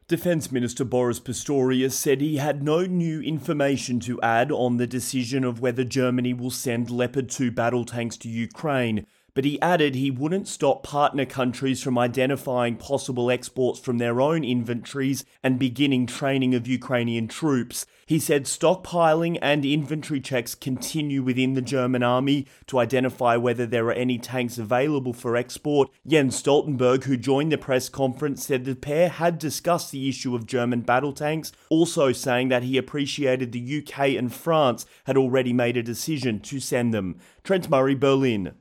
Defence Minister Boris Pistorius said he had no new information to add on the decision of whether Germany will send Leopard 2 battle tanks to Ukraine, but he added he wouldn't stop partner countries from identifying possible exports from their own inventories and beginning training of Ukrainian troops. He said stockpiling and inventory checks continue within the German army to identify whether there are any tanks available for export. Jens Stoltenberg, who joined the press conference, said the pair had discussed the issue of German battle tanks, also saying that he appreciated the UK and France had already made a decision to send them. Trent Murray, Berlin.